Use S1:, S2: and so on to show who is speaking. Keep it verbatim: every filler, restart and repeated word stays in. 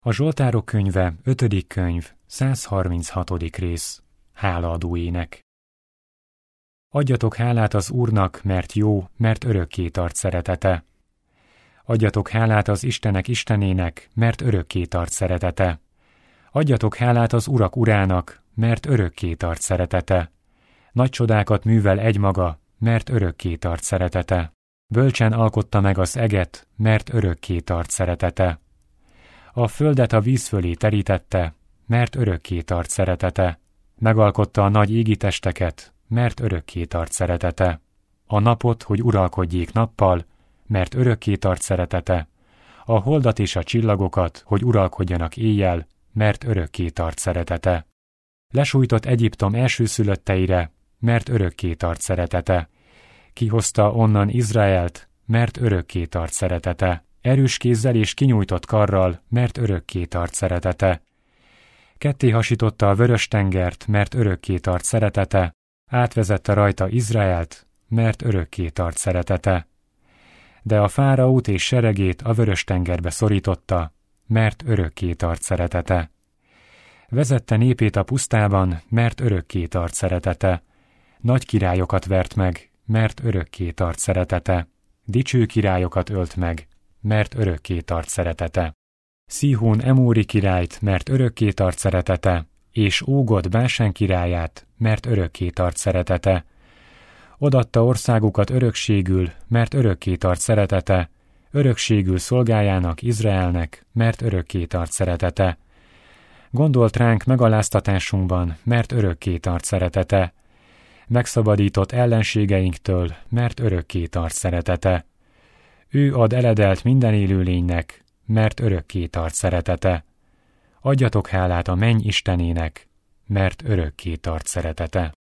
S1: A Zsoltárok könyve, ötödik könyv, száz harminchatodik rész. Hálaadó ének. Adjatok hálát az Úrnak, mert jó, mert örökké tart szeretete. Adjatok hálát az Istenek Istenének, mert örökké tart szeretete. Adjatok hálát az Urak Urának, mert örökké tart szeretete. Nagy csodákat művel egymaga, mert örökké tart szeretete. Bölcsen alkotta meg az eget, mert örökké tart szeretete. A földet a víz fölé terítette, mert örökké tart szeretete. Megalkotta a nagy égitesteket, mert örökké tart szeretete. A napot, hogy uralkodjék nappal, mert örökké tart szeretete. A holdat és a csillagokat, hogy uralkodjanak éjjel, mert örökké tart szeretete. Lesújtott Egyiptom elsőszülötteire, mert örökké tart szeretete. Kihozta onnan Izraelt, mert örökké tart szeretete. Erős kézzel és kinyújtott karral, mert örökké tart szeretete. Ketté hasította a Vörös-tengert, mert örökké tart szeretete. Átvezette rajta Izraelt, mert örökké tart szeretete. De a fáraót és seregét a Vörös-tengerbe szorította, mert örökké tart szeretete. Vezette népét a pusztában, mert örökké tart szeretete. Nagy királyokat vert meg, mert örökké tart szeretete. Dicső királyokat ölt meg, mert örökké tart szeretete. Szihón emóri királyt, mert örökké tart szeretete, és Ógod Básán királyát, mert örökké tart szeretete. Odatta országukat örökségül, mert örökké tart szeretete, örökségül szolgájának, Izraelnek, mert örökké tart szeretete. Gondolt ránk megaláztatásunkban, mert örökké tart szeretete. Megszabadított ellenségeinktől, mert örökké tart szeretete. Ő ad eledelt minden élőlénynek, mert örökké tart szeretete. Adjatok hálát a menny Istenének, mert örökké tart szeretete.